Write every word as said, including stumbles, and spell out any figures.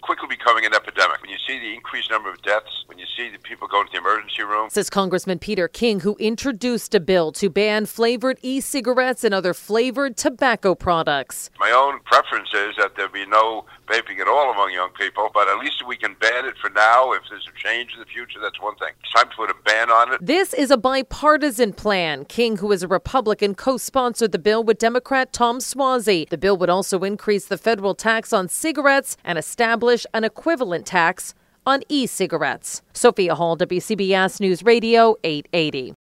quickly becoming an epidemic. When you see the increased number of deaths, when you see the people going to the emergency room. Says Congressman Peter King, who introduced a bill to ban flavored e-cigarettes and other flavored tobacco products. My own preference is that there be no vaping at all among young people, but at least we can ban it for now. If there's a change in the future, that's one thing. It's time to put a ban on it. This is a bipartisan plan. King, who is a Republican, co-sponsored the bill with Democrat Tom Suozzi. The bill would also increase the federal tax on cigarettes and establish an equivalent tax on e-cigarettes. Sophia Hall, W C B S News Radio eight eighty.